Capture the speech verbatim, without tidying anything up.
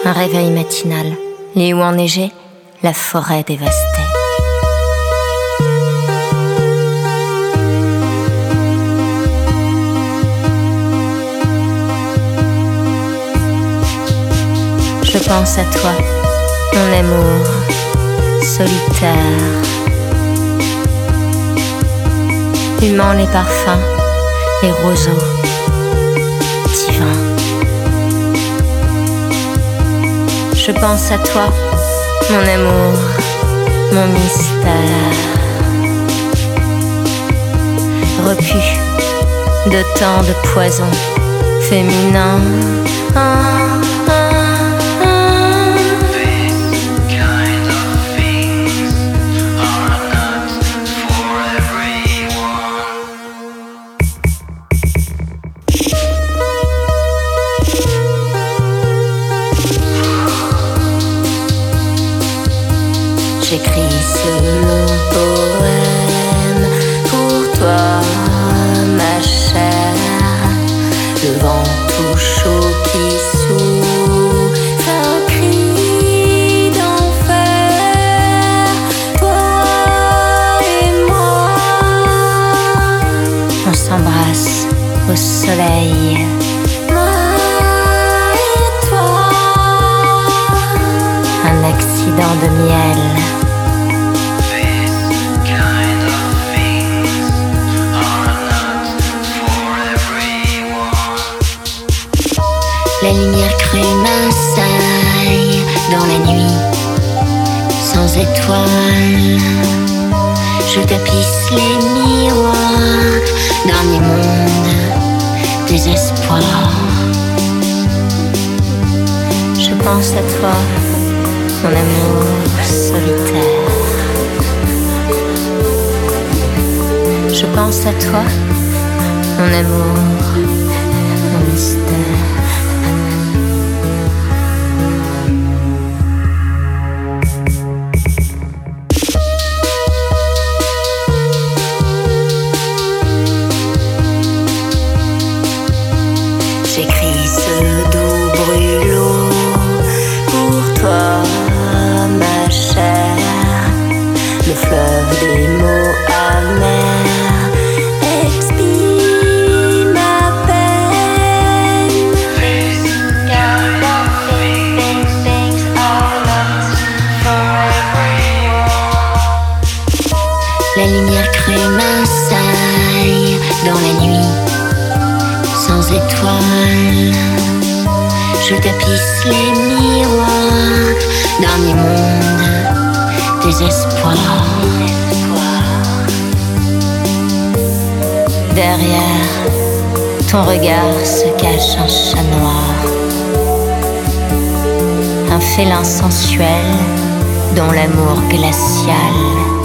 Un réveil matinal, les houes enneigées, la forêt dévastée. Je pense à toi, mon amour solitaire, humant les parfums, les roseaux divins. Je pense à toi, mon amour, mon mystère, repu de tant de poisons féminins. Ah, ah, j'écris ce long poème pour toi, ma chère. Le vent tout chaud qui souffle un cri d'enfer. Toi et moi, on s'embrasse au soleil. Moi et toi, un accident de miel. La lumière crue m'assaille dans la nuit, sans étoiles. Je tapisse les miroirs d'un immonde désespoir. Je pense à toi, mon amour solitaire. Je pense à toi, mon amour, mon mystère. J'écris ce doux brûlot pour toi, ma chère. Le fleuve des mots amers expie ma peine. La lumière crue m'assaille dans la nuit, sans étoiles. Je tapisse les miroirs d'un immonde désespoir. Derrière ton regard se cache un chat noir, un félin sensuel dont l'amour glacial